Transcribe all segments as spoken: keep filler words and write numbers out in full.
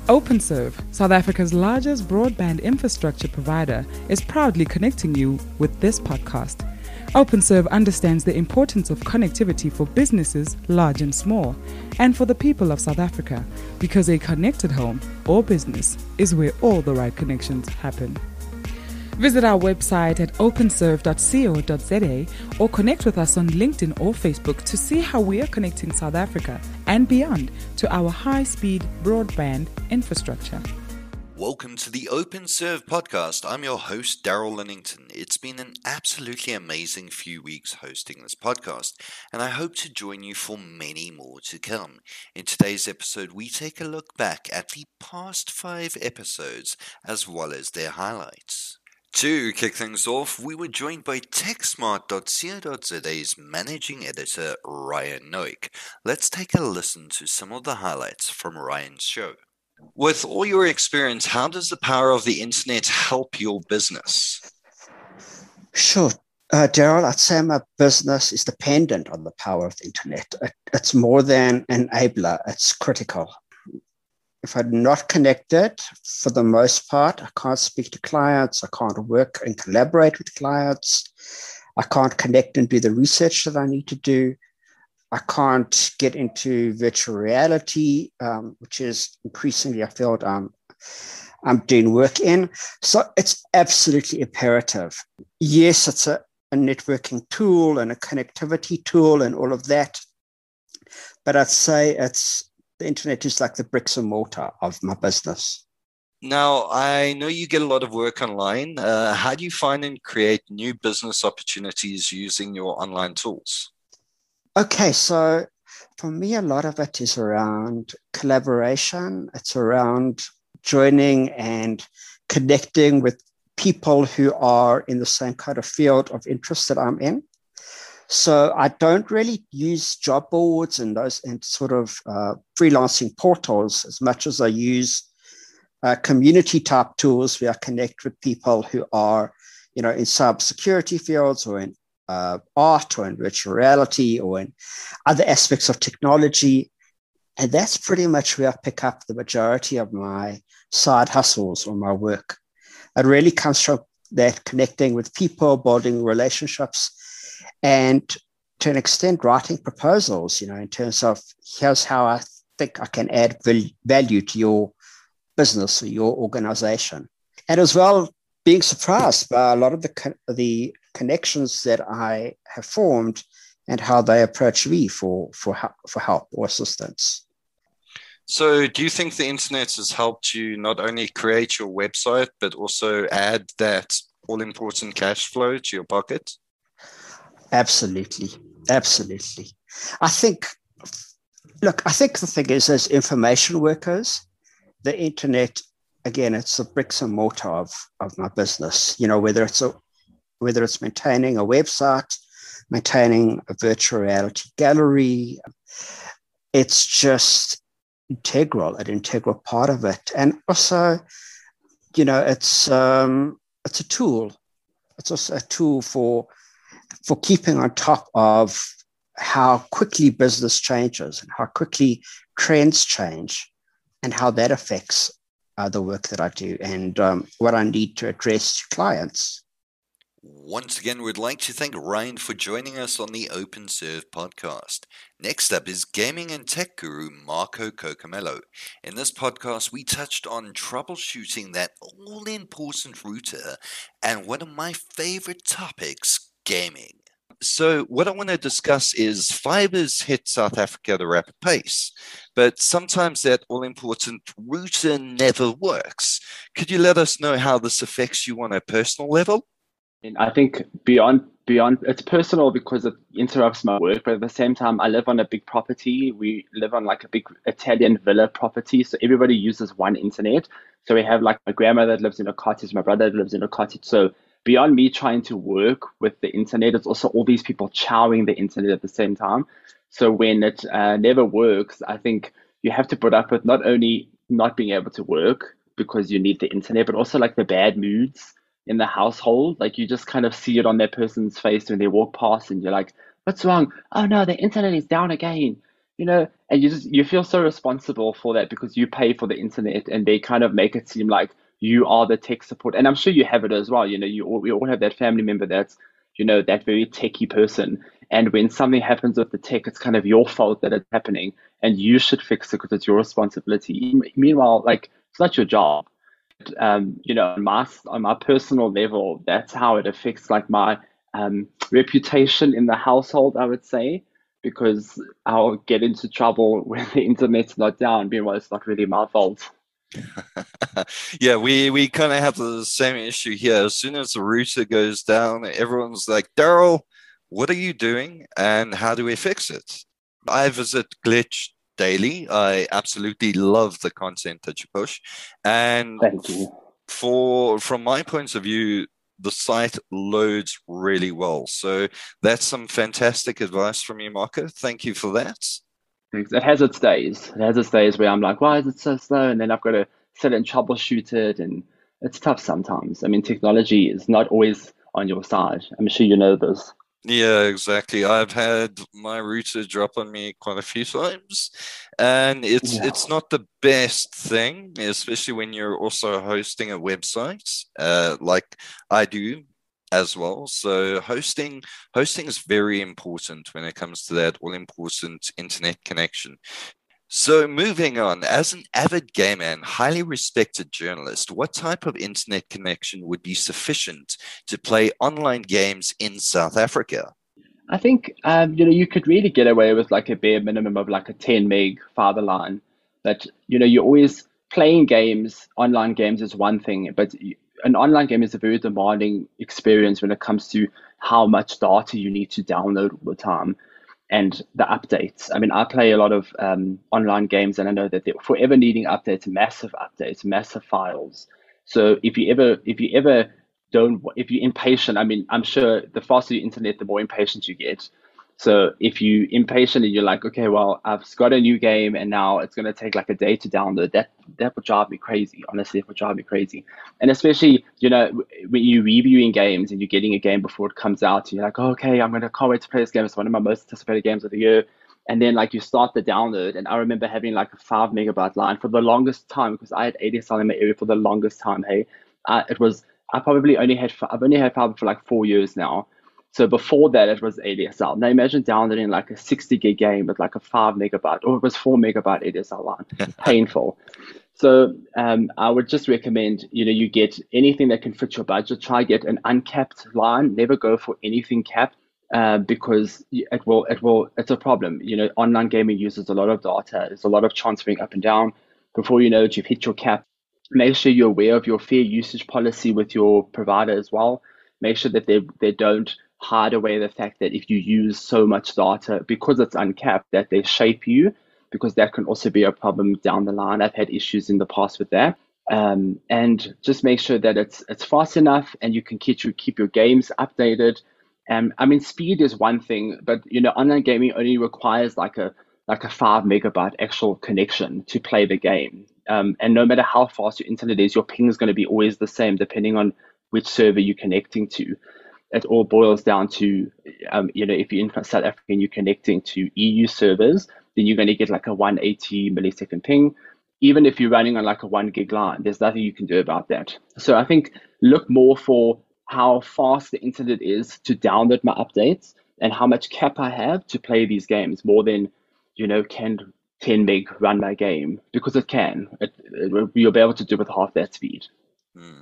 OpenServe, South Africa's largest broadband infrastructure provider, is proudly connecting you with this podcast. OpenServe understands the importance of connectivity for businesses large and small, and for the people of South Africa, because a connected home or business is where all the right connections happen. Visit our website at openserve dot co dot za or connect with us on LinkedIn or Facebook to see how we are connecting South Africa and beyond to our high-speed broadband infrastructure. Welcome to the OpenServe podcast. I'm your host, Daryl Linnington. It's been an absolutely amazing few weeks hosting this podcast, and I hope to join you for many more to come. In today's episode, we take a look back at the past five episodes as well as their highlights. To kick things off, we were joined by techsmart dot co dot za's managing editor, Ryan Noik. Let's take a listen to some of the highlights from Ryan's show. With all your experience, how does the power of the internet help your business? Sure. Uh, Daryl, I'd say my business is dependent on the power of the internet. It, it's more than an enabler, it's critical. If I'm not connected, for the most part, I can't speak to clients, I can't work and collaborate with clients, I can't connect and do the research that I need to do, I can't get into virtual reality, um, which is increasingly a field I'm, I'm doing work in. So it's absolutely imperative. Yes, it's a, a networking tool and a connectivity tool and all of that, but I'd say it's the internet is like the bricks and mortar of my business. Now, I know you get a lot of work online. Uh, how do you find and create new business opportunities using your online tools? Okay, so for me, a lot of it is around collaboration. It's around joining and connecting with people who are in the same kind of field of interest that I'm in. So I don't really use job boards and those and sort of uh, freelancing portals as much as I use uh, community type tools where I connect with people who are, you know, in cybersecurity fields or in uh, art or in virtual reality or in other aspects of technology. And that's pretty much where I pick up the majority of my side hustles or my work. It really comes from that connecting with people, building relationships, and to an extent, writing proposals, you know, in terms of here's how I think I can add value to your business or your organization. And as well, being surprised by a lot of the, the connections that I have formed and how they approach me for, for, for help or assistance. So do you think the internet has helped you not only create your website, but also add that all-important cash flow to your pocket? Absolutely. Absolutely. I think, look, I think the thing is, as information workers, the internet, again, it's the bricks and mortar of, of my business, you know, whether it's a, whether it's maintaining a website, maintaining a virtual reality gallery, it's just integral, an integral part of it. And also, you know, it's um, it's a tool. It's also a tool for for keeping on top of how quickly business changes and how quickly trends change and how that affects uh, the work that I do and um, what I need to address to clients. Once again, we'd like to thank Ryan for joining us on the OpenServe podcast. Next up is gaming and tech guru Marco Cocomello. In this podcast, we touched on troubleshooting that all-important router and one of my favorite topics, gaming. So what I want to discuss is fibers hit South Africa at a rapid pace, but sometimes that all-important router never works. Could you let us know how this affects you on a personal level? And I think beyond beyond it's personal because it interrupts my work, but at the same time, I live on a big property. We live on like a big Italian villa property, so everybody uses one internet. So we have like my grandmother that lives in a cottage, my brother that lives in a cottage. So beyond me trying to work with the internet, it's also all these people chowing the internet at the same time. So when it uh, never works, I think you have to put up with not only not being able to work because you need the internet, but also like the bad moods in the household. Like you just kind of see it on that person's face when they walk past and you're like, what's wrong? Oh no, the internet is down again. you know, and you just you feel so responsible for that because you pay for the internet, and they kind of make it seem like you are the tech support. And I'm sure you have it as well. You know, you all, we all have that family member that's, you know, that very techie person. And when something happens with the tech, it's kind of your fault that it's happening, and you should fix it because it's your responsibility. Meanwhile, like, it's not your job. Um, you know, on my on my personal level, that's how it affects like my um, reputation in the household, I would say, because I'll get into trouble when the internet's not down. Meanwhile, it's not really my fault. Yeah, we we kind of have the same issue here. As soon as the router goes down, everyone's like, Daryl, what are you doing, and how do we fix it? I visit Glitch daily. I absolutely love the content that you push, and Thank you. for from my point of view, the site loads really well. So that's some fantastic advice from you, Marco. Thank you for that. It has its days. It has its days where I'm like, why is it so slow? And then I've got to sit and troubleshoot it, and it's tough sometimes. I mean, technology is not always on your side. I'm sure you know this. Yeah, exactly. I've had my router drop on me quite a few times, and it's Yeah. it's not the best thing, especially when you're also hosting a website, uh, like I do as well. So hosting hosting is very important when it comes to that all-important internet connection. So moving on, as an avid gamer and highly respected journalist, what type of internet connection would be sufficient to play online games in South Africa? I think um, you know, you could really get away with like a bare minimum of like a ten meg fiber line. But you know, you're always playing games. Online games is one thing, but y- an online game is a very demanding experience when it comes to how much data you need to download all the time and the updates. I mean, I play a lot of um, online games, and I know that they're forever needing updates, massive updates, massive files. So if you ever, if you ever don't, if you're impatient, I mean, I'm sure the faster your internet, the more impatient you get. So if you impatient and you're like, okay, well, I've got a new game and now it's going to take like a day to download, that that would drive me crazy. Honestly, it would drive me crazy. And especially, you know, when you're reviewing games and you're getting a game before it comes out, you're like, oh, okay, I'm going to can't wait to play this game. It's one of my most anticipated games of the year. And then like you start the download, and I remember having like a five megabyte line for the longest time because I had A D S L in my area for the longest time. Hey, uh, it was I probably only had I've only had fiber for like four years now. So before that, it was A D S L. Now imagine downloading like a sixty gig game with like a five megabyte, or it was four megabyte A D S L line. Painful. So um, I would just recommend, you know, you get anything that can fit your budget. Try get an uncapped line. Never go for anything capped, uh, because it will it will it's a problem. You know, online gaming uses a lot of data. There's a lot of transferring up and down. Before you know it, you've hit your cap. Make sure you're aware of your fair usage policy with your provider as well. Make sure that they they don't hide away the fact that if you use so much data because it's uncapped, that they shape you, because that can also be a problem down the line. I've had issues in the past with that. Um, and just make sure that it's it's fast enough and you can keep your keep your games updated. Um, I mean, speed is one thing, but you know, online gaming only requires like a like a five megabyte actual connection to play the game. Um, and no matter how fast your internet is, your ping is going to be always the same depending on which server you're connecting to. It all boils down to, um, you know, if you're in South Africa and you're connecting to E U servers, then you're going to get like a one hundred eighty millisecond ping. Even if you're running on like a one gig line, there's nothing you can do about that. So I think look more for how fast the internet is to download my updates and how much cap I have to play these games, more than, you know, can ten meg run my game, because it can. It, it, you'll be able to do it with half that speed. Hmm.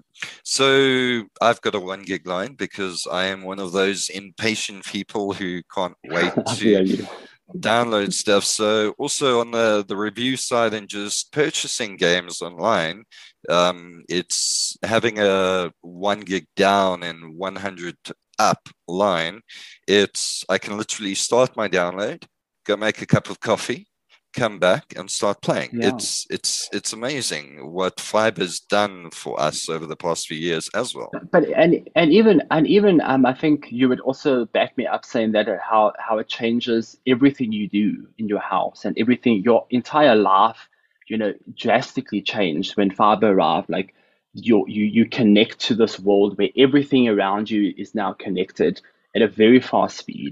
So I've got a one gig line because I am one of those impatient people who can't wait I to feel you. download stuff. So also on the, the review side and just purchasing games online, um, it's having a one gig down and one hundred up line. It's I can literally start my download, go make a cup of coffee, come back and start playing. Yeah. It's it's it's amazing what fiber's done for us over the past few years as well. But and and even and even um, I think you would also back me up saying that, uh, how how it changes everything you do in your house and everything, your entire life, you know, drastically changed when fiber arrived. Like you you you connect to this world where everything around you is now connected at a very fast speed.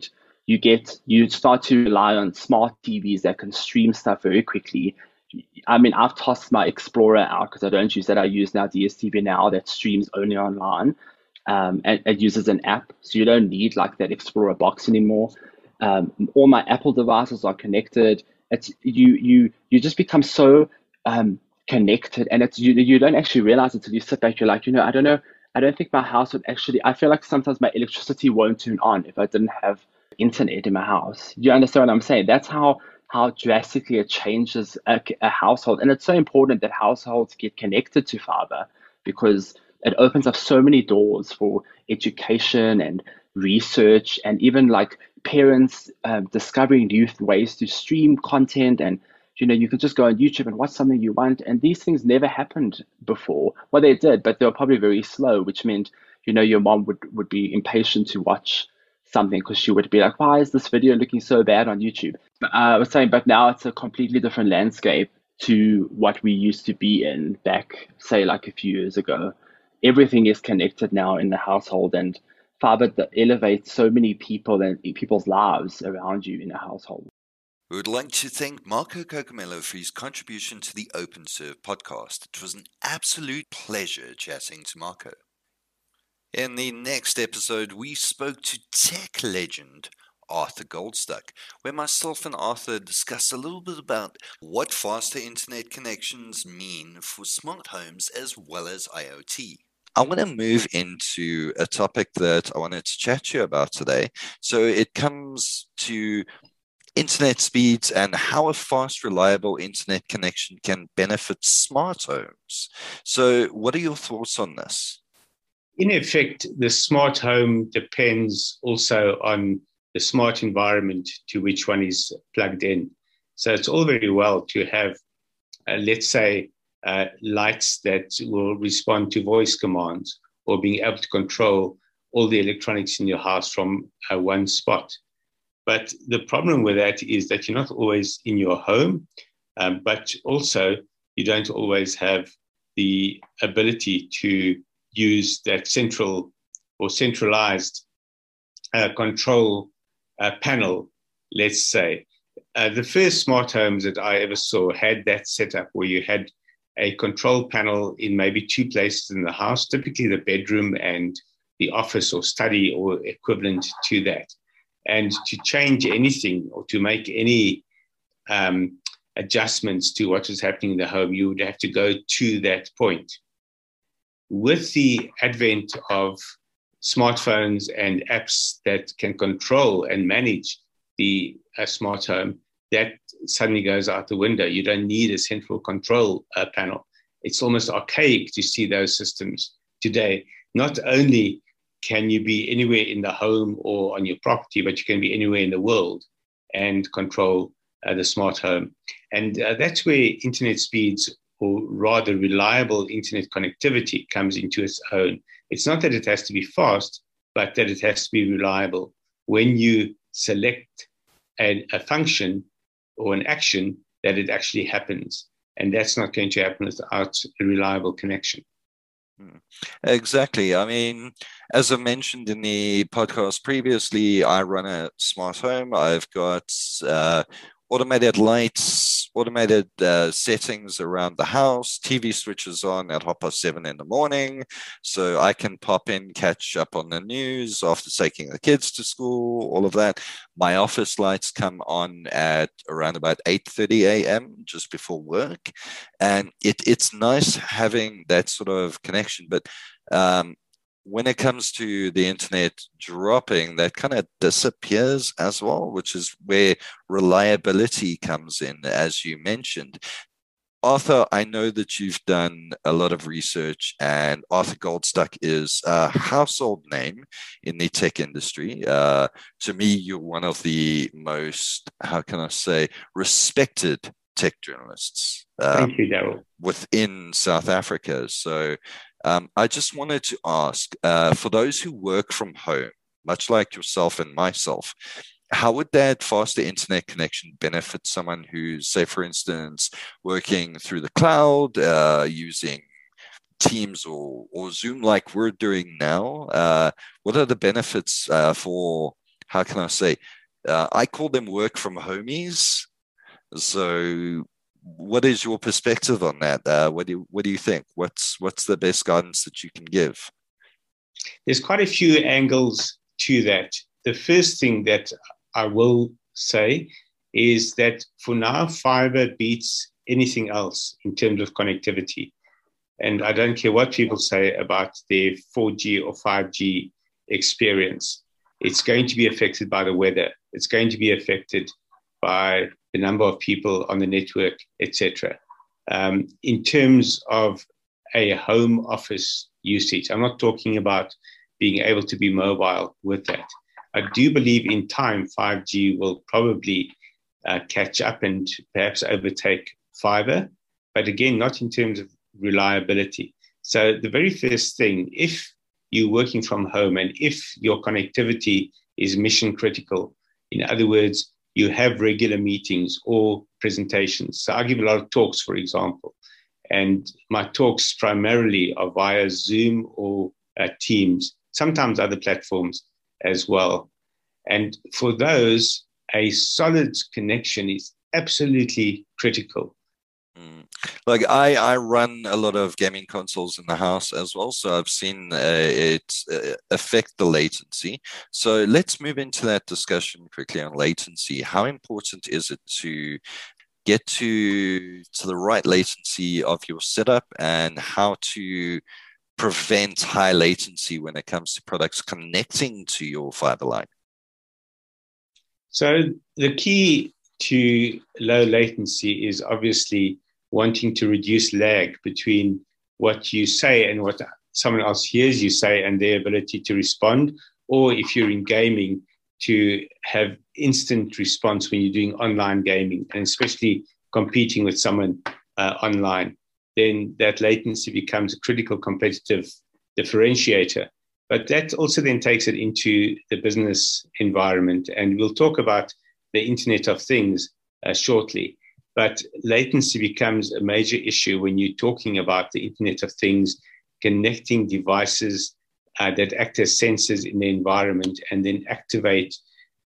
you get you start to rely on smart T Vs that can stream stuff very quickly. I mean, I've tossed my Explorer out because I don't use that. I use now D S T V Now that streams only online, um, and it uses an app, so you don't need like that Explorer box anymore. Um, all my Apple devices are connected. It's you you you just become so um, connected, and it's you you don't actually realize it until you sit back. You're like, you know, I don't know. I don't think my house would actually. I feel like sometimes my electricity won't turn on if I didn't have internet in my house. Do you understand what I'm saying? That's how how drastically it changes a, a household. And it's so important that households get connected to fiber because it opens up so many doors for education and research, and even like parents um, discovering new ways to stream content. And you know, you can just go on YouTube and watch something you want. And these things never happened before. Well, they did, but they were probably very slow, which meant, you know, your mom would, would be impatient to watch something because she would be like, why is this video looking so bad on YouTube? But, uh, I was saying, but now it's a completely different landscape to what we used to be in back, say, like a few years ago. Everything is connected now in the household, and fiber elevates so many people and people's lives around you in a household. We would like to thank Marco Cocomello for his contribution to the OpenServe podcast. It was an absolute pleasure chatting to Marco. In the next episode, we spoke to tech legend Arthur Goldstuck, where myself and Arthur discussed a little bit about what faster internet connections mean for smart homes as well as IoT. I want to move into a topic that I wanted to chat to you about today. So it comes to internet speeds and how a fast, reliable internet connection can benefit smart homes. So what are your thoughts on this? In effect, the smart home depends also on the smart environment to which one is plugged in. So it's all very well to have, uh, let's say, uh, lights that will respond to voice commands, or being able to control all the electronics in your house from uh, one spot. But the problem with that is that you're not always in your home, um, but also you don't always have the ability to use that central or centralized uh, control uh, panel, let's say. Uh, the first smart homes that I ever saw had that setup where you had a control panel in maybe two places in the house, typically the bedroom and the office or study or equivalent to that. And to change anything or to make any um, adjustments to what was happening in the home, you would have to go to that point. With the advent of smartphones and apps that can control and manage the uh, smart home, that suddenly goes out the window. You don't need a central control uh, panel. It's almost archaic to see those systems today. Not only can you be anywhere in the home or on your property, but you can be anywhere in the world and control uh, the smart home. And uh, that's where internet speeds, or rather reliable internet connectivity, comes into its own. It's not that it has to be fast, but that it has to be reliable. When you select a, a function or an action, that it actually happens. And that's not going to happen without a reliable connection. Exactly. I mean, as I mentioned in the podcast previously, I run a smart home. I've got uh, automated lights, automated uh, settings around the house, T V switches on at half past seven in the morning. So I can pop in, catch up on the news after taking the kids to school, all of that. My office lights come on at around about eight thirty a.m. just before work. And it, it's nice having that sort of connection. But um, when it comes to the internet dropping, that kind of disappears as well, which is where reliability comes in, as you mentioned. Arthur, I know that you've done a lot of research, and Arthur Goldstuck is a household name in the tech industry. Uh, to me, you're one of the most, how can I say, respected tech journalists um, Thank you, Daryl. within South Africa. So um, I just wanted to ask, uh, for those who work from home, much like yourself and myself, how would that faster internet connection benefit someone who's, say, for instance, working through the cloud, uh, using Teams or, or Zoom like we're doing now? Uh, what are the benefits uh, for, how can I say, Uh, I call them work from homies. So what is your perspective on that? Uh, what do you, what do you think? What's what's the best guidance that you can give? There's quite a few angles to that. The first thing that I will say is that for now, fiber beats anything else in terms of connectivity. And I don't care what people say about their four G or five G experience. It's going to be affected by the weather. It's going to be affected by the number of people on the network, et cetera. Um, in terms of a home office usage, I'm not talking about being able to be mobile with that. I do believe in time five G will probably uh, catch up and perhaps overtake fiber, but again, not in terms of reliability. So the very first thing, if you're working from home and if your connectivity is mission critical, in other words, you have regular meetings or presentations. So I give a lot of talks, for example, and my talks primarily are via Zoom or uh, Teams, sometimes other platforms as well. And for those, a solid connection is absolutely critical. Mm. Like I, I run a lot of gaming consoles in the house as well, so I've seen uh, it uh, affect the latency. So let's move into that discussion quickly on latency. How important is it to get to to the right latency of your setup, and how to prevent high latency when it comes to products connecting to your fiber line? So the key to low latency is obviously wanting to reduce lag between what you say and what someone else hears you say and their ability to respond, or if you're in gaming, to have instant response when you're doing online gaming, and especially competing with someone uh, online, then that latency becomes a critical competitive differentiator. But that also then takes it into the business environment, and we'll talk about the Internet of Things uh, shortly. But latency becomes a major issue when you're talking about the Internet of Things, connecting devices uh, that act as sensors in the environment and then activate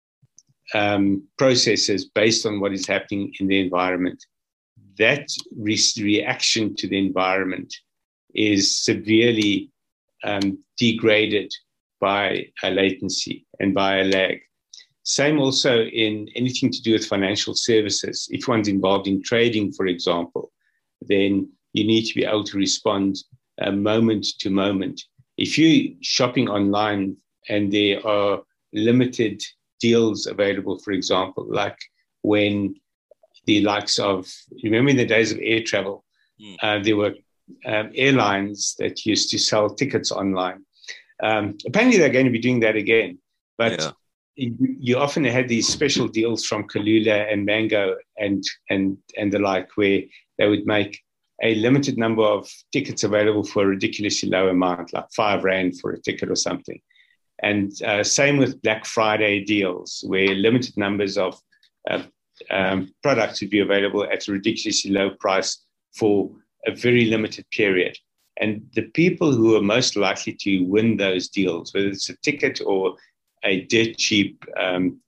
um, processes based on what is happening in the environment. That re- reaction to the environment is severely um, degraded by a latency and by a lag. Same also in anything to do with financial services. If one's involved in trading, for example, then you need to be able to respond uh, moment to moment. If you're shopping online and there are limited deals available, for example, like when the likes of, remember in the days of air travel, mm. uh, there were um, airlines that used to sell tickets online. Um, apparently they're going to be doing that again, but yeah. you, you often had these special deals from Kalula and Mango and, and, and the like, where they would make a limited number of tickets available for a ridiculously low amount, like five rand for a ticket or something. And uh, same with Black Friday deals, where limited numbers of uh, um, products would be available at a ridiculously low price for a very limited period. And the people who are most likely to win those deals, whether it's a ticket or a dirt cheap um,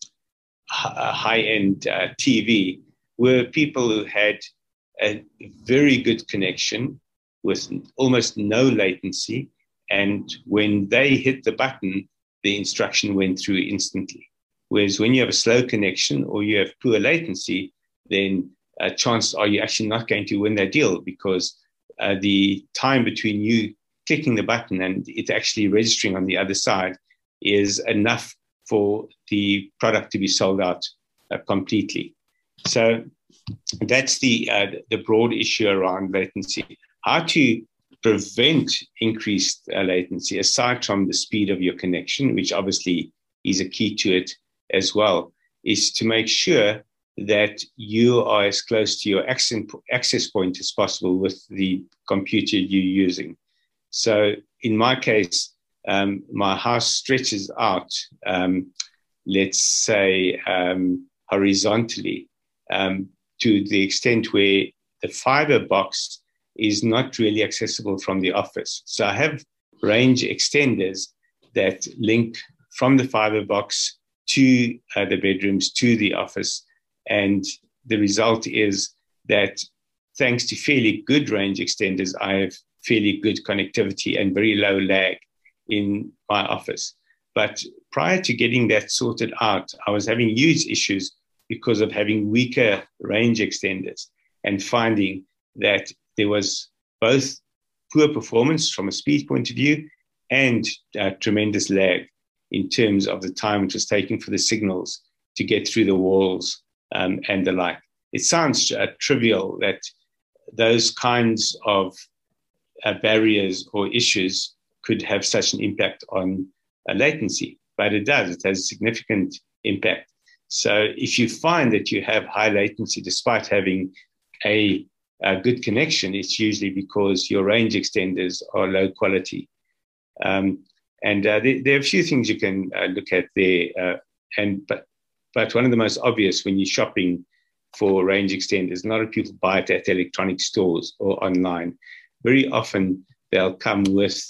high-end uh, T V, were people who had a very good connection with almost no latency. And when they hit the button, the instruction went through instantly. Whereas when you have a slow connection or you have poor latency, then uh, chances are you're actually not going to win that deal, because uh, the time between you clicking the button and it actually registering on the other side is enough for the product to be sold out uh, completely. So that's the uh, the broad issue around latency. How to prevent increased uh, latency, aside from the speed of your connection, which obviously is a key to it as well, is to make sure that you are as close to your access point as possible with the computer you're using. So in my case, um, my house stretches out, um, let's say, um, horizontally, um, to the extent where the fiber box is not really accessible from the office. So I have range extenders that link from the fiber box to uh, the bedrooms, to the office. And the result is that thanks to fairly good range extenders, I have fairly good connectivity and very low lag in my office. But prior to getting that sorted out, I was having huge issues because of having weaker range extenders and finding that there was both poor performance from a speed point of view and uh, tremendous lag in terms of the time it was taking for the signals to get through the walls um, and the like. It sounds uh, trivial that those kinds of uh, barriers or issues could have such an impact on uh, latency, but it does. It has a significant impact. So if you find that you have high latency despite having a, a good connection, it's usually because your range extenders are low quality. Um, and uh, there, there are a few things you can uh, look at there. Uh, and but but one of the most obvious when you're shopping for range extenders, a lot of people buy it at electronic stores or online. Very often they'll come with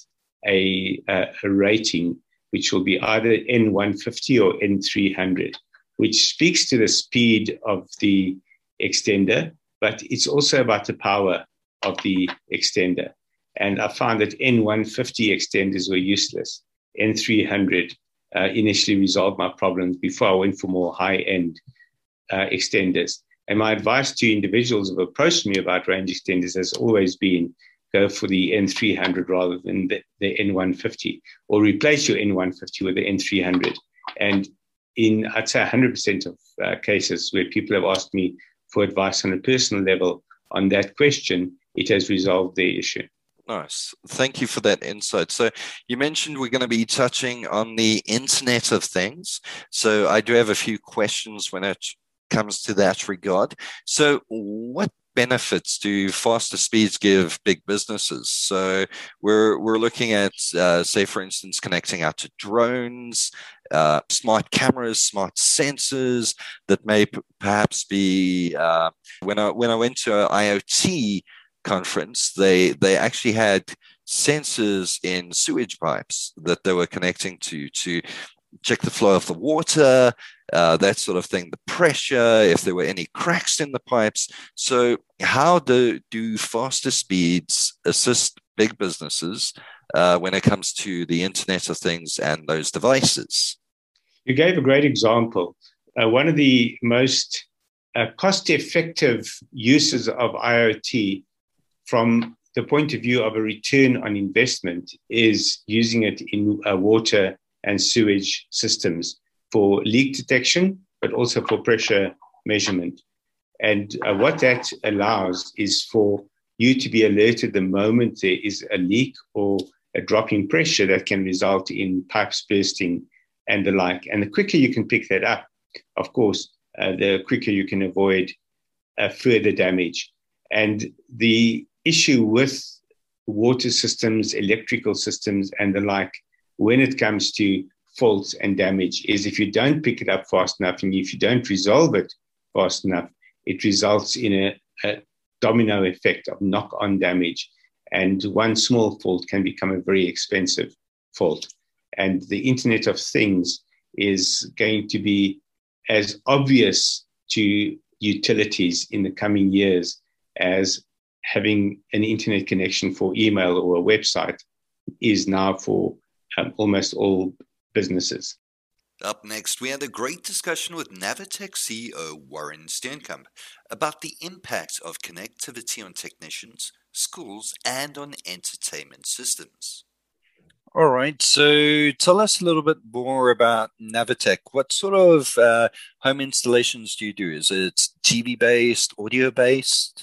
a, a, a rating which will be either N one fifty or N three hundred, which speaks to the speed of the extender, but it's also about the power of the extender. And I found that N one fifty extenders were useless. N three hundred uh, initially resolved my problems before I went for more high-end uh, extenders. And my advice to individuals who have approached me about range extenders has always been go for the N three hundred rather than the, the N one fifty, or replace your N one fifty with the N three hundred. And in, I'd say, one hundred percent of uh, cases where people have asked me for advice on a personal level on that question, it has resolved their issue. Nice. Thank you for that insight. So you mentioned we're going to be touching on the Internet of Things. So I do have a few questions when it comes to that regard. So what benefits do faster speeds give big businesses? So we're we're looking at, uh, say, for instance, connecting out to drones, uh, smart cameras, smart sensors that may p- perhaps be. Uh, when I when I went to an IoT conference, they they actually had sensors in sewage pipes that they were connecting to to check the flow of the water, uh, that sort of thing, the pressure, if there were any cracks in the pipes. So how do, do faster speeds assist big businesses uh, when it comes to the Internet of Things and those devices? You gave a great example. Uh, one of the most uh, cost-effective uses of IoT from the point of view of a return on investment is using it in uh, water and sewage systems for leak detection, but also for pressure measurement. And uh, what that allows is for you to be alerted the moment there is a leak or a drop in pressure that can result in pipes bursting and the like. And the quicker you can pick that up, of course, uh, the quicker you can avoid uh, further damage. And the issue with water systems, electrical systems, and the like, when it comes to faults and damage, is if you don't pick it up fast enough and if you don't resolve it fast enough, it results in a, a domino effect of knock-on damage. And one small fault can become a very expensive fault. And the Internet of Things is going to be as obvious to utilities in the coming years as having an internet connection for email or a website is now for um, almost all businesses. Up next, we had a great discussion with Navitec C E O Warren Steenkamp about the impact of connectivity on technicians, schools, and on entertainment systems. All right, so tell us a little bit more about Navitec. What sort of uh, home installations do you do? Is it T V-based, audio-based?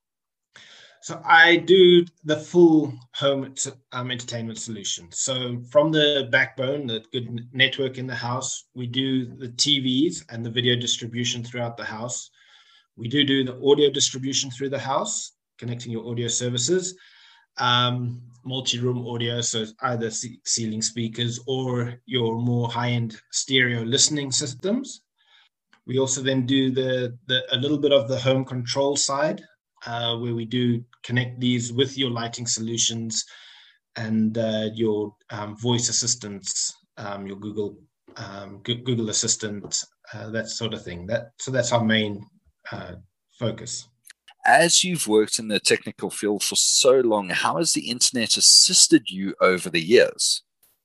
So I do the full home um, entertainment solution. So from the backbone, the good network in the house, we do the T Vs and the video distribution throughout the house. We do do the audio distribution through the house, connecting your audio services, um, multi-room audio, so either ceiling speakers or your more high-end stereo listening systems. We also then do the, the a little bit of the home control side, Uh, where we do connect these with your lighting solutions and uh, your um, voice assistants, um, your Google um, Google Assistant, uh, that sort of thing. That so that's our main uh, focus. As you've worked in the technical field for so long, how has the internet assisted you over the years?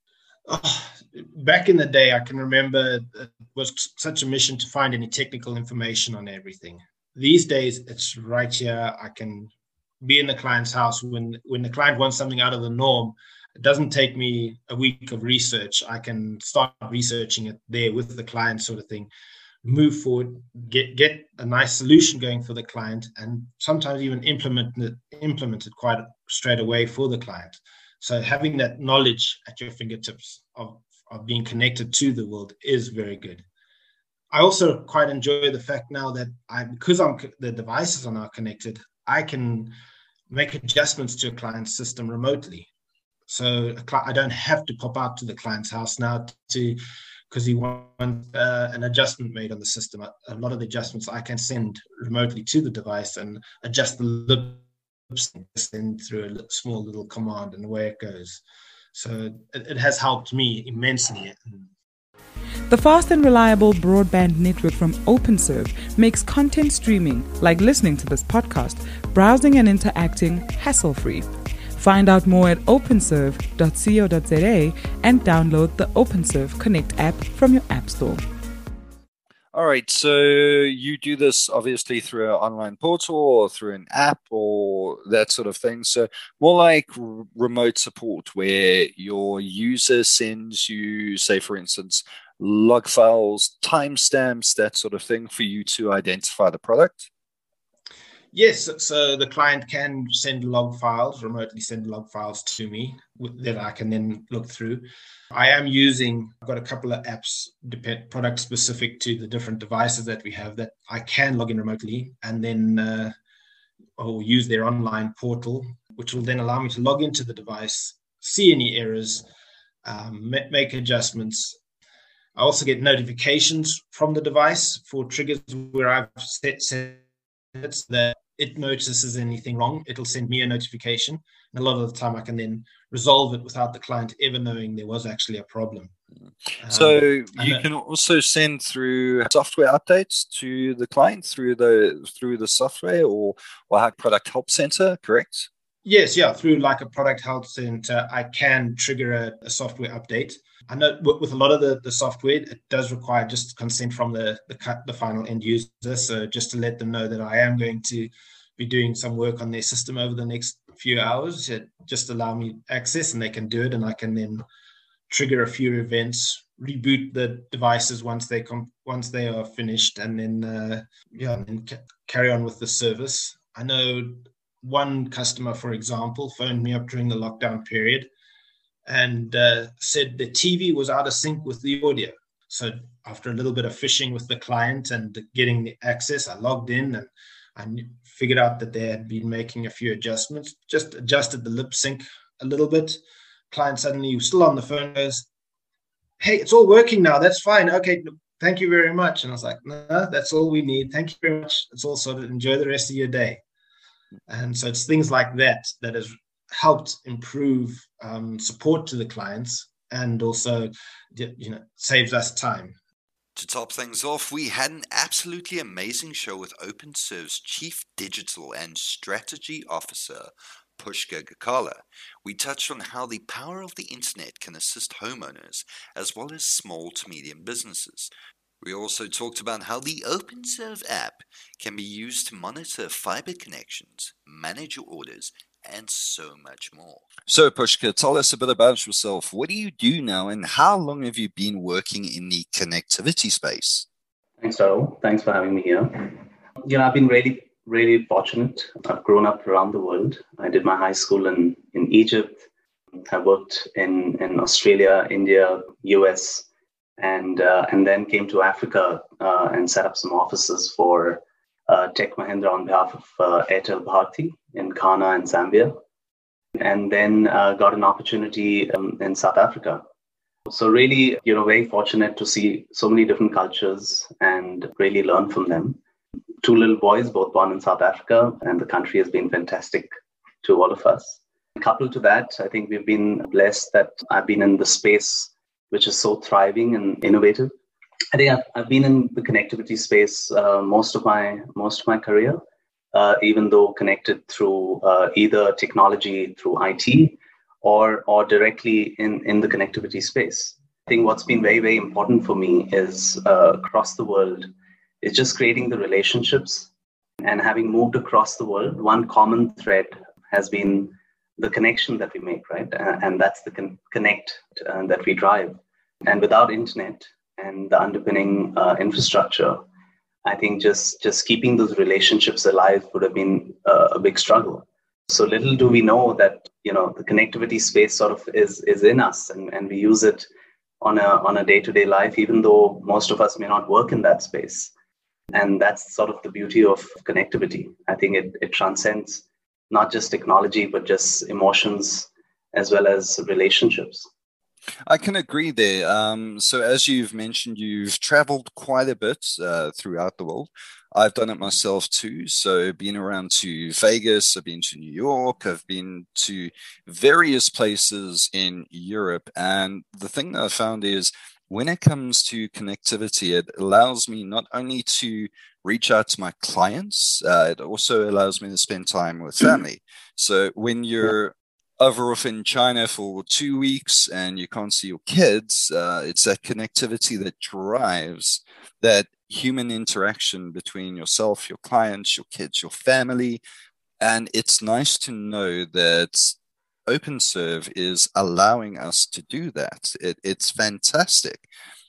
Oh, back in the day, I can remember it was such a mission to find any technical information on everything. These days, it's right here. I can be in the client's house. When, when the client wants something out of the norm, it doesn't take me a week of research. I can start researching it there with the client, sort of thing. Move forward, get get a nice solution going for the client, and sometimes even implement it, implement it quite straight away for the client. So having that knowledge at your fingertips of, of being connected to the world is very good. I also quite enjoy the fact now that I, because I'm the devices are now connected, I can make adjustments to a client's system remotely. So I don't have to pop out to the client's house now to because he wants uh, an adjustment made on the system. A lot of the adjustments I can send remotely to the device and adjust the lips and send through a small little command, and away it goes. So it, it has helped me immensely. The fast and reliable broadband network from OpenServe makes content streaming, like listening to this podcast, browsing and interacting hassle-free. Find out more at openserve dot co dot za and download the OpenServe Connect app from your app store. All right, so you do this obviously through an online portal or through an app or that sort of thing. So more like r- remote support where your user sends you, say, for instance, log files, timestamps, that sort of thing for you to identify the product. Yes, so the client can send log files, remotely send log files to me that I can then look through. I am using, I've got a couple of apps, depend, product specific to the different devices that we have that I can log in remotely and then uh, or use their online portal, which will then allow me to log into the device, see any errors, um, make adjustments. I also get notifications from the device for triggers where I've set, set that it notices anything wrong. It'll send me a notification. And a lot of the time I can then resolve it without the client ever knowing there was actually a problem. So um, you can also send through software updates to the client through the through the software or, or our product help center, correct? Yes, yeah. Through like a product help center, I can trigger a, a software update. I know with a lot of the, the software, it does require just consent from the, the the final end user. So just to let them know that I am going to be doing some work on their system over the next few hours, it just allow me access and they can do it. And I can then trigger a few events, reboot the devices once they come, once they are finished, and then uh, yeah, and then ca- carry on with the service. I know one customer, for example, phoned me up during the lockdown period and uh, said the T V was out of sync with the audio. So after a little bit of fishing with the client and getting the access, I logged in and I figured out that they had been making a few adjustments, just adjusted the lip sync a little bit. Client suddenly was still on the phone, goes, "Hey, it's all working now. That's fine. Okay, thank you very much." And I was like, "No, that's all we need. Thank you very much. It's all sorted. Enjoy the rest of your day." And so it's things like that that has helped improve um, support to the clients and also, you know, saves us time. To top things off, we had an absolutely amazing show with OpenServe's Chief Digital and Strategy Officer, Pushka Gakala. We touched on how the power of the internet can assist homeowners as well as small to medium businesses. We also talked about how the OpenServe app can be used to monitor fiber connections, manage your orders, and so much more. So, Pushka, tell us a bit about yourself. What do you do now, and how long have you been working in the connectivity space? Thanks, Darryl. Thanks for having me here. You know, I've been really, really fortunate. I've grown up around the world. I did my high school in, in Egypt. I worked in, in Australia, India, U S, and uh, and then came to Africa uh, and set up some offices for uh, Tech Mahindra on behalf of uh, Airtel Bharti in Ghana and Zambia, and then uh, got an opportunity um, in South Africa. So really, you know, very fortunate to see so many different cultures and really learn from them. Two little boys, both born in South Africa, and the country has been fantastic to all of us. Coupled to that, I think we've been blessed that I've been in the space which is so thriving and innovative. I think I've, I've been in the connectivity space uh, most of my most of my career, uh, even though connected through uh, either technology, through I T, or or directly in, in the connectivity space. I think what's been very, very important for me is uh, across the world is just creating the relationships. And having moved across the world, one common thread has been the connection that we make, right? Uh, and that's the con- connect uh, that we drive. And without internet and the underpinning uh, infrastructure, I think just, just keeping those relationships alive would have been uh, a big struggle. So little do we know that, you know, the connectivity space sort of is, is in us, and, and we use it on a, on a day-to-day life, even though most of us may not work in that space. And that's sort of the beauty of connectivity. I think it, it transcends not just technology, but just emotions as well as relationships. I can agree there. Um, so as you've mentioned, you've traveled quite a bit uh, throughout the world. I've done it myself too. So been around to Vegas, I've been to New York, I've been to various places in Europe. And the thing that I found is, when it comes to connectivity, it allows me not only to reach out to my clients, uh, it also allows me to spend time with family. So when you're over off in China for two weeks and you can't see your kids, uh, it's that connectivity that drives that human interaction between yourself, your clients, your kids, your family. And it's nice to know that OpenServe is allowing us to do that. It, it's fantastic.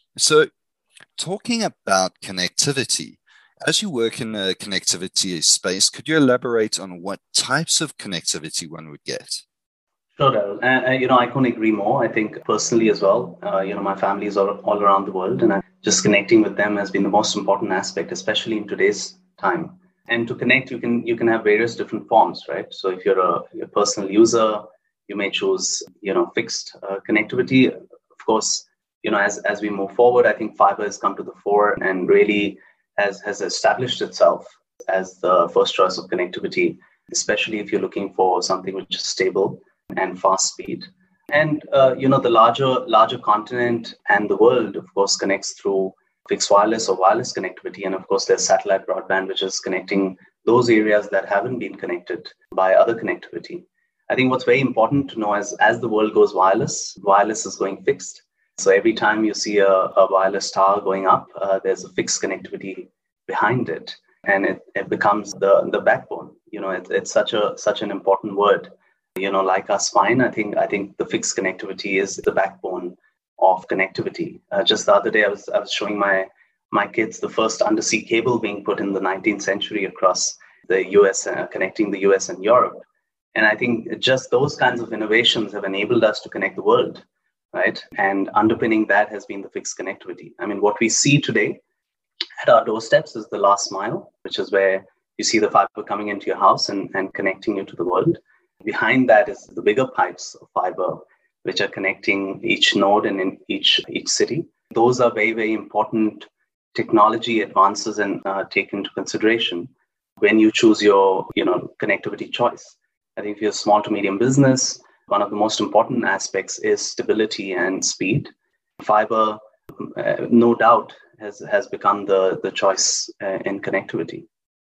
So talking about connectivity, as you work in the connectivity space, could you elaborate on what types of connectivity one would get? Sure, Daryl. And, uh, you know, I couldn't agree more. I think personally as well, uh, you know, my family is all, all around the world, and I, just connecting with them has been the most important aspect, especially in today's time. And to connect, you can you can have various different forms, right? So if you're a, a personal user, you may choose, you know, fixed uh, connectivity. Of course, you know, as, as we move forward, I think fiber has come to the fore and really has, has established itself as the first choice of connectivity, especially if you're looking for something which is stable and fast speed. And, uh, you know, the larger, larger continent and the world, of course, connects through fixed wireless or wireless connectivity. And of course, there's satellite broadband, which is connecting those areas that haven't been connected by other connectivity. I think what's very important to know is as the world goes wireless, wireless is going fixed. So every time you see a, a wireless tower going up, uh, there's a fixed connectivity behind it. And it, it becomes the, the backbone. You know, it, it's such a such an important word. You know, like our spine, I think I think the fixed connectivity is the backbone of connectivity. Uh, just the other day, I was I was showing my my kids the first undersea cable being put in the nineteenth century across the U S, uh, connecting the U S and Europe. And I think just those kinds of innovations have enabled us to connect the world, right? And underpinning that has been the fixed connectivity. I mean, what we see today at our doorsteps is the last mile, which is where you see the fiber coming into your house and, and connecting you to the world. Behind that is the bigger pipes of fiber, which are connecting each node and in each, each city. Those are very, very important technology advances and uh, take into consideration when you choose your, you know, connectivity choice. I think if you're a small to medium business, one of the most important aspects is stability and speed. Fiber, uh, no doubt, has, has become the, the choice uh, in connectivity.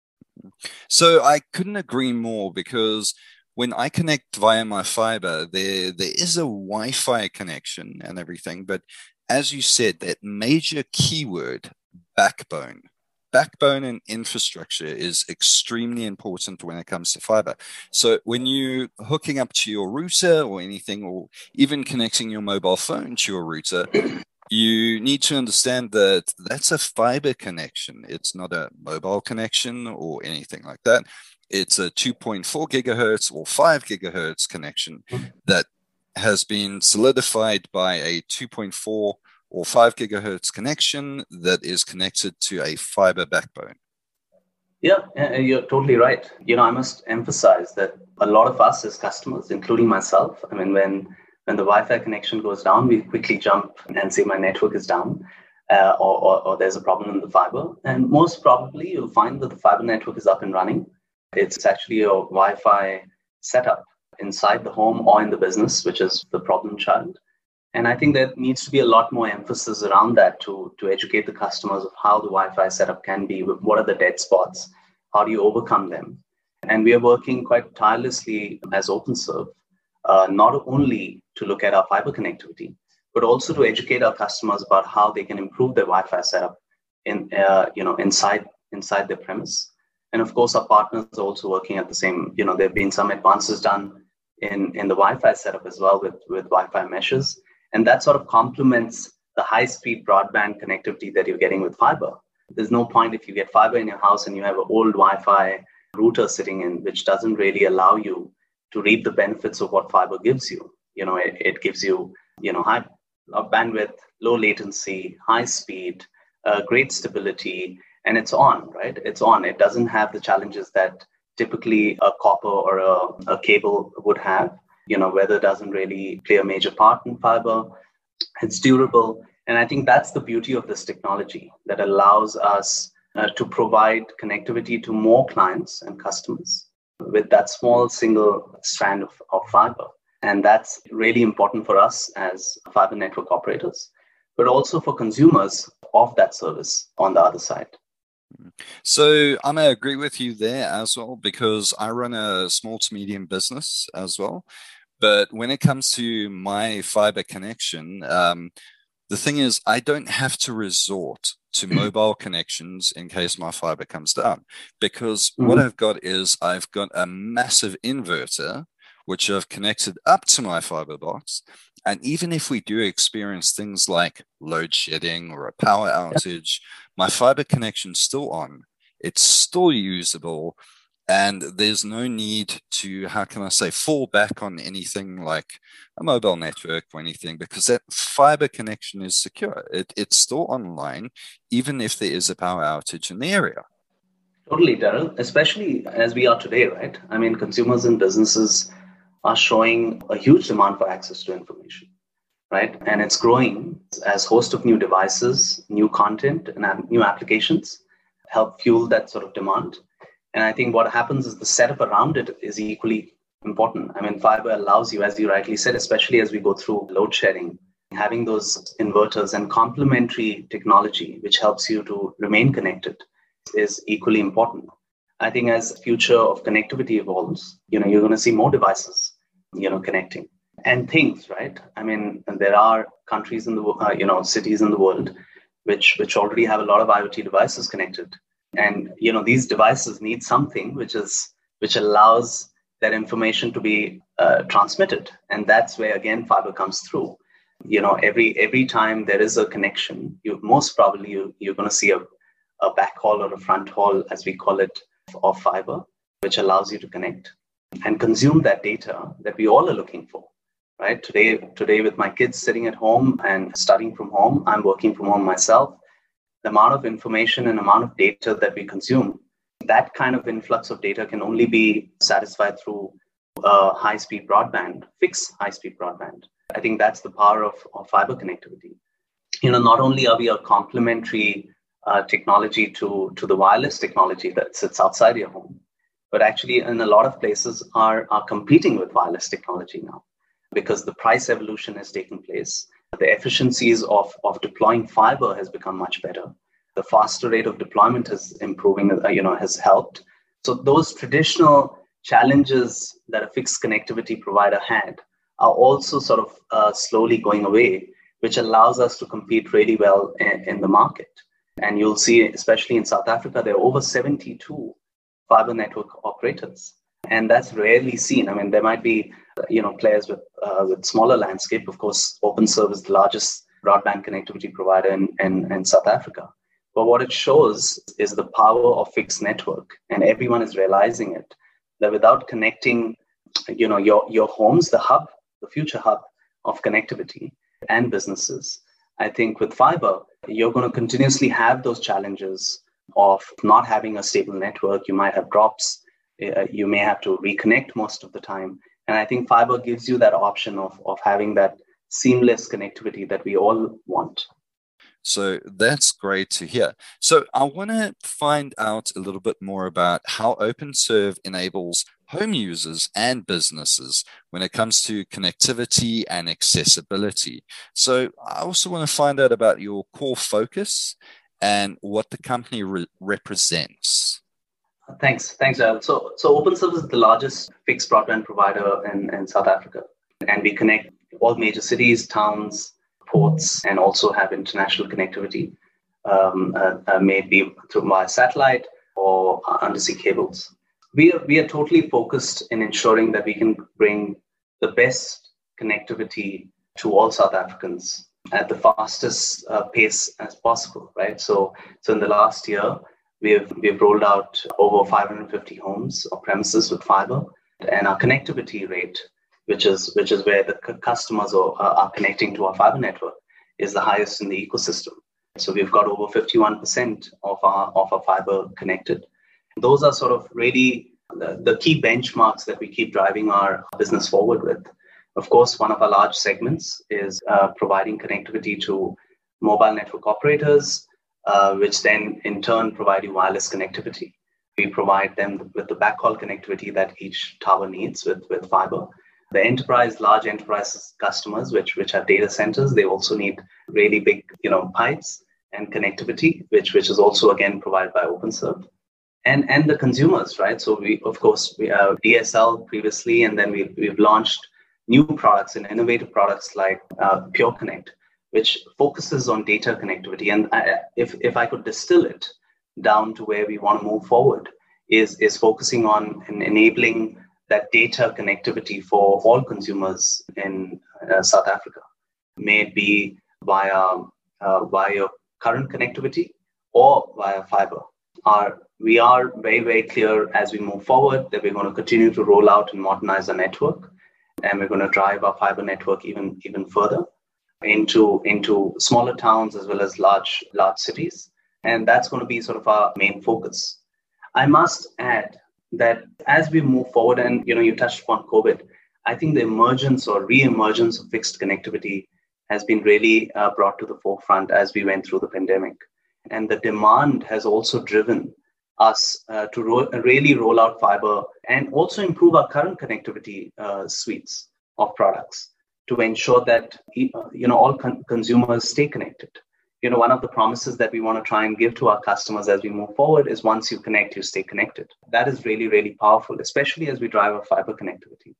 So I couldn't agree more, because when I connect via my fiber, there there is a Wi-Fi connection and everything. But as you said, that major keyword, backbone. Backbone and infrastructure is extremely important when it comes to fiber. So when you're hooking up to your router or anything, or even connecting your mobile phone to your router, you need to understand that that's a fiber connection. It's not a mobile connection or anything like that. It's a two point four gigahertz or five gigahertz connection that has been solidified by a two point four or five gigahertz connection that is connected to a fiber backbone. Yeah, you're totally right. You know, I must emphasize that a lot of us as customers, including myself, I mean, when when the Wi-Fi connection goes down, we quickly jump and say my network is down, uh, or, or, or there's a problem in the fiber. And most probably you'll find that the fiber network is up and running. It's actually a Wi-Fi setup inside the home or in the business, which is the problem child. And I think there needs to be a lot more emphasis around that to, to educate the customers of how the Wi-Fi setup can be, what are the dead spots, how do you overcome them. And we are working quite tirelessly as OpenServe, uh, not only to look at our fiber connectivity, but also to educate our customers about how they can improve their Wi-Fi setup in, uh, you know, inside inside their premise. And of course, our partners are also working at the same, you know, there have been some advances done in, in the Wi-Fi setup as well with, with Wi-Fi meshes. And that sort of complements the high-speed broadband connectivity that you're getting with fiber. There's no point if you get fiber in your house and you have an old Wi-Fi router sitting in, which doesn't really allow you to reap the benefits of what fiber gives you. You know, it, it gives you, you know, high bandwidth, low latency, high speed, uh, great stability, and it's on, right? It's on. It doesn't have the challenges that typically a copper or a, a cable would have. You know, weather doesn't really play a major part in fiber. It's durable. And I think that's the beauty of this technology that allows us uh, to provide connectivity to more clients and customers with that small single strand of, of fiber. And that's really important for us as fiber network operators, but also for consumers of that service on the other side. So I may agree with you there as well, because I run a small to medium business as well. But when it comes to my fiber connection, um, the thing is, I don't have to resort to mobile connections in case my fiber comes down, because mm-hmm. what I've got is I've got a massive inverter, which I've connected up to my fiber box. And even if we do experience things like load shedding or a power outage, my fiber connection's still on. It's still usable. And there's no need to, how can I say, fall back on anything like a mobile network or anything, because that fiber connection is secure. It, it's still online, even if there is a power outage in the area. Totally, Daryl, especially as we are today, right? I mean, consumers and businesses are showing a huge demand for access to information, right? And it's growing as host of new devices, new content, and new applications help fuel that sort of demand. And I think what happens is the setup around it is equally important. I mean, fiber allows you, as you rightly said, especially as we go through load shedding, having those inverters and complementary technology, which helps you to remain connected, is equally important. I think as the future of connectivity evolves, you know, you're going to see more devices, you know, connecting and things, right? I mean, there are countries in the, uh, you know, cities in the world which which already have a lot of IoT devices connected. And, you know, these devices need something which is which allows that information to be uh, transmitted. And that's where, again, fiber comes through. You know, every every time there is a connection, you most probably you, you're going to see a, a backhaul or a front haul, as we call it, of fiber, which allows you to connect and consume that data that we all are looking for, right? Today, today with my kids sitting at home and studying from home, I'm working from home myself. The amount of information and amount of data that we consume, that kind of influx of data can only be satisfied through uh, high-speed broadband, fixed high-speed broadband. I think that's the power of, of fiber connectivity. You know, not only are we a complementary uh, technology to, to the wireless technology that sits outside your home, but actually in a lot of places are, are competing with wireless technology now, because the price evolution has taken place. The efficiencies of, of deploying fiber has become much better. The faster rate of deployment is improving, uh, you know, has helped. So those traditional challenges that a fixed connectivity provider had are also sort of uh, slowly going away, which allows us to compete really well in, in the market. And you'll see, especially in South Africa, there are over seventy-two fiber network operators. And that's rarely seen. I mean, there might be, you know, players with uh, with smaller landscape. Of course, OpenServe is the largest broadband connectivity provider in, in, in South Africa. But what it shows is the power of fixed network, and everyone is realizing it, that without connecting, you know, your, your homes, the hub, the future hub of connectivity and businesses, I think with fiber, you're going to continuously have those challenges of not having a stable network. You might have drops. Uh, you may have to reconnect most of the time. And I think fiber gives you that option of, of having that seamless connectivity that we all want. So that's great to hear. So I want to find out a little bit more about how OpenServe enables home users and businesses when it comes to connectivity and accessibility. So I also want to find out about your core focus and what the company re- represents. Thanks. Thanks, Al. So, so OpenServe is the largest fixed broadband provider in, in South Africa. And we connect all major cities, towns, ports, and also have international connectivity, um, uh, uh, maybe through via satellite or undersea cables. We are, we are totally focused in ensuring that we can bring the best connectivity to all South Africans at the fastest uh, pace as possible, right? So, so in the last year, we've we've rolled out over five hundred fifty homes or premises with fiber, and our connectivity rate, which is which is where the c- customers are, are connecting to our fiber network, is the highest in the ecosystem. So we've got over fifty-one percent of our of our fiber connected. Those are sort of really the, the key benchmarks that we keep driving our business forward with. Of course, one of our large segments is uh, providing connectivity to mobile network operators, uh, which then in turn provide you wireless connectivity. We provide them with the backhaul connectivity that each tower needs with, with fiber. The enterprise, large enterprise customers, which, which have data centers, they also need really big, you know, pipes and connectivity, which, which is also again provided by OpenServe. And, and the consumers, right? So we, of course, we have D S L previously, and then we, we've launched new products and innovative products like uh, Pure Connect, which focuses on data connectivity. And I, if, if I could distill it down to where we want to move forward, is, is focusing on and enabling that data connectivity for all consumers in uh, South Africa, may it be via, uh, via current connectivity or via fiber. Our, we are very, very clear as we move forward that we're going to continue to roll out and modernize our network, and we're going to drive our fiber network even, even further into, into smaller towns as well as large, large cities. And that's going to be sort of our main focus. I must add that as we move forward, and you know, you touched upon COVID, I think the emergence or re-emergence of fixed connectivity has been really uh, brought to the forefront as we went through the pandemic. And the demand has also driven us uh, to ro- really roll out fiber and also improve our current connectivity uh, suites of products to ensure that you know all con- consumers stay connected. You know, one of the promises that we want to try and give to our customers as we move forward is once you connect, you stay connected. That is really, really powerful, especially as we drive our fiber connectivity.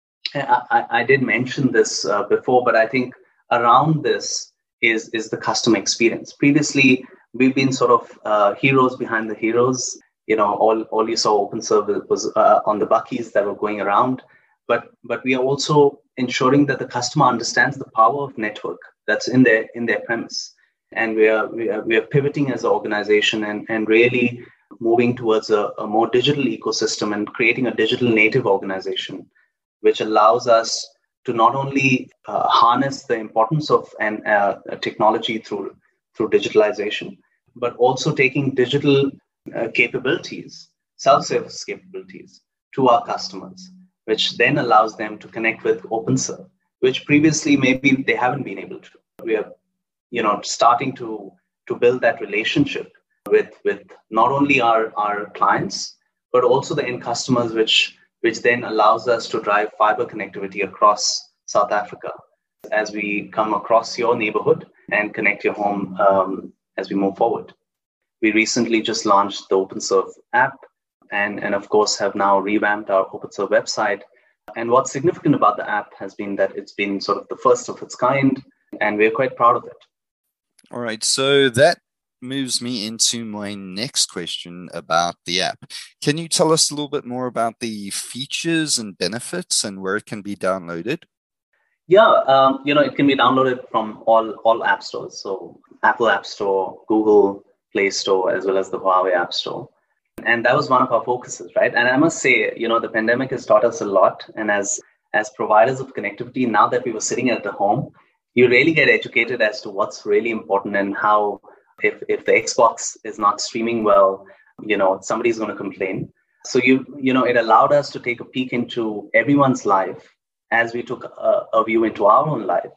I, I, I did mention this uh, before, but I think around this is, is the customer experience. Previously, we've been sort of uh, heroes behind the heroes. You know, all, all you saw OpenServe was uh, on the buckies that were going around. But but we are also ensuring that the customer understands the power of network that's in their in their premise. And we are, we are we are pivoting as an organization and, and really moving towards a, a more digital ecosystem and creating a digital native organization, which allows us to not only uh, harness the importance of an, uh, technology through through digitalization, but also taking digital uh, capabilities, self-service capabilities to our customers, which then allows them to connect with OpenServe, which previously maybe they haven't been able to. We are you know, starting to, to build that relationship with, with not only our, our clients, but also the end customers, which, which then allows us to drive fiber connectivity across South Africa as we come across your neighborhood and connect your home um, as we move forward. We recently just launched the OpenServe app and, and of course have now revamped our OpenServe website. And what's significant about the app has been that it's been sort of the first of its kind, and we're quite proud of it. All right, so that moves me into my next question about the app. Can you tell us a little bit more about the features and benefits and where it can be downloaded? Yeah, um, you know, it can be downloaded from all, all app stores. So Apple App Store, Google Play Store, as well as the Huawei App Store. And that was one of our focuses, right? And I must say, you know, the pandemic has taught us a lot. And as, as providers of connectivity, now that we were sitting at the home, you really get educated as to what's really important and how, if, if the Xbox is not streaming well, you know, somebody's going to complain. So, you you know, it allowed us to take a peek into everyone's life as we took a, a view into our own life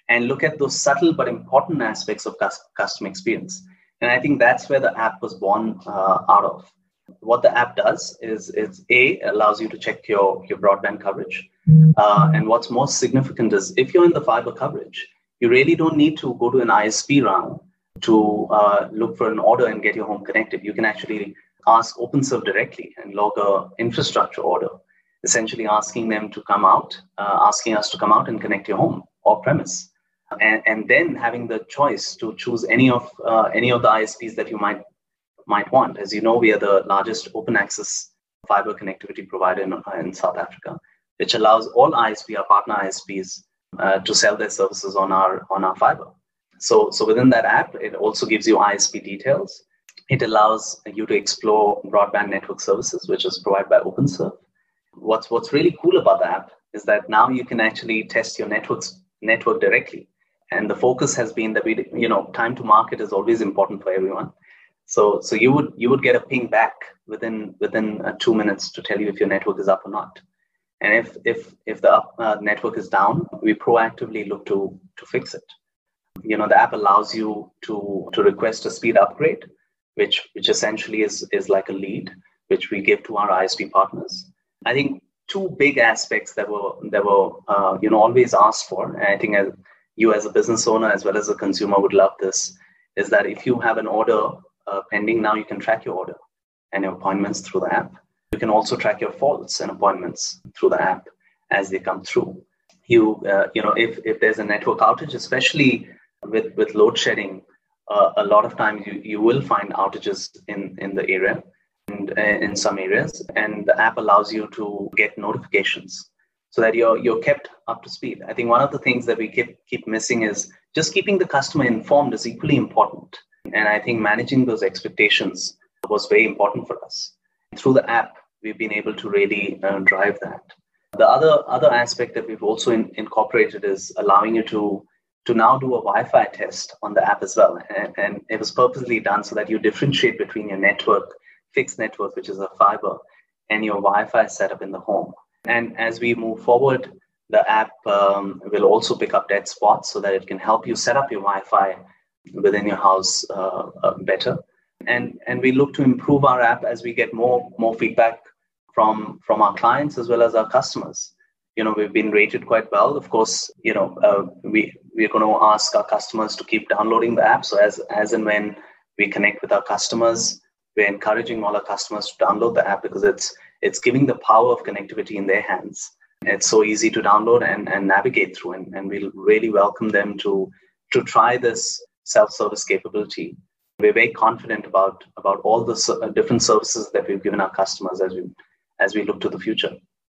and look at those subtle but important aspects of customer experience. And I think that's where the app was born uh, out of. What the app does is, is A, allows you to check your, your broadband coverage. Uh, and what's most significant is if you're in the fiber coverage, you really don't need to go to an I S P round to uh, look for an order and get your home connected. You can actually ask OpenServe directly and log a infrastructure order, essentially asking them to come out, uh, asking us to come out and connect your home or premise. And, and then having the choice to choose any of uh, any of the I S Ps that you might might want. As you know, we are the largest open access fiber connectivity provider in, in South Africa, which allows all I S P, our partner I S Ps, uh, to sell their services on our on our fiber. So, so within that app, it also gives you I S P details. It allows you to explore broadband network services, which is provided by OpenServe. What's what's really cool about the app is that now you can actually test your networks network directly. And the focus has been that we, you know, time to market is always important for everyone. So, so you would you would get a ping back within within uh, two minutes to tell you if your network is up or not. And if if if the up, uh, network is down, we proactively look to to fix it. You know, the app allows you to to request a speed upgrade, which which essentially is is like a lead, which we give to our I S P partners. I think two big aspects that were that were uh, you know always asked for, and I think as you as a business owner as well as a consumer would love this, is that if you have an order uh, pending, now you can track your order and your appointments through the app. You can also track your faults and appointments through the app as they come through. You uh, you know if if there's a network outage, especially with with load shedding, uh, a lot of times you you will find outages in in the area and uh, in some areas, and the app allows you to get notifications so that you're you're kept up to speed. I think one of the things that we keep keep missing is just keeping the customer informed is equally important. And I think managing those expectations was very important for us. Through the app, we've been able to really uh, drive that. The other other aspect that we've also in, incorporated is allowing you to to now do a Wi-Fi test on the app as well. And, and it was purposely done so that you differentiate between your network, fixed network, which is a fiber, and your Wi-Fi setup in the home. And as we move forward, the app um, will also pick up dead spots so that it can help you set up your Wi-Fi within your house uh, uh, better. And and we look to improve our app as we get more more feedback from from our clients as well as our customers. You know, we've been rated quite well. Of course, you know, uh, we we're going to ask our customers to keep downloading the app. So as as and when we connect with our customers, we're encouraging all our customers to download the app because it's it's giving the power of connectivity in their hands. It's so easy to download and, and navigate through, and, and we'll really welcome them to to try this self-service capability. We're very confident about about all the uh, different services that we've given our customers as we as we look to the future.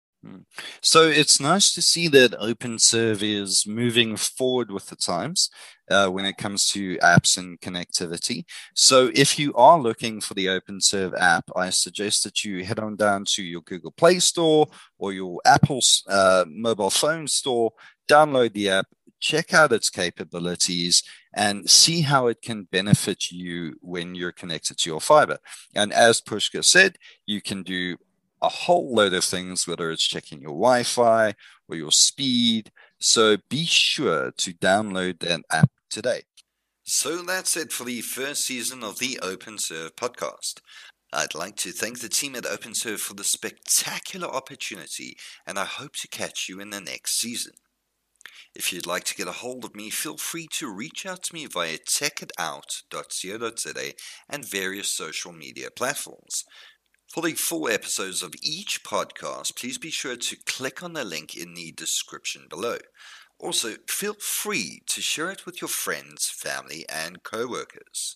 So it's nice to see that OpenServe is moving forward with the times uh, when it comes to apps and connectivity. So if you are looking for the OpenServe app, I suggest that you head on down to your Google Play Store or your Apple uh, mobile phone store, download the app, check out its capabilities, and see how it can benefit you when you're connected to your fiber. And as Pushkar said, you can do a whole load of things, whether it's checking your Wi-Fi or your speed. So be sure to download that app today. So that's it for the first season of the OpenServe podcast. I'd like to thank the team at OpenServe for the spectacular opportunity, and I hope to catch you in the next season. If you'd like to get a hold of me, feel free to reach out to me via tech it out dot co dot za and various social media platforms. For the full episodes of each podcast, please be sure to click on the link in the description below. Also, feel free to share it with your friends, family, and co-workers.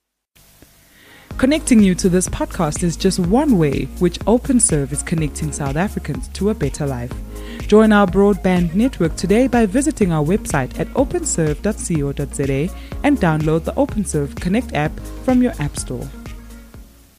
Connecting you to this podcast is just one way which OpenServe is connecting South Africans to a better life. Join our broadband network today by visiting our website at openserve dot co dot za and download the OpenServe Connect app from your app store.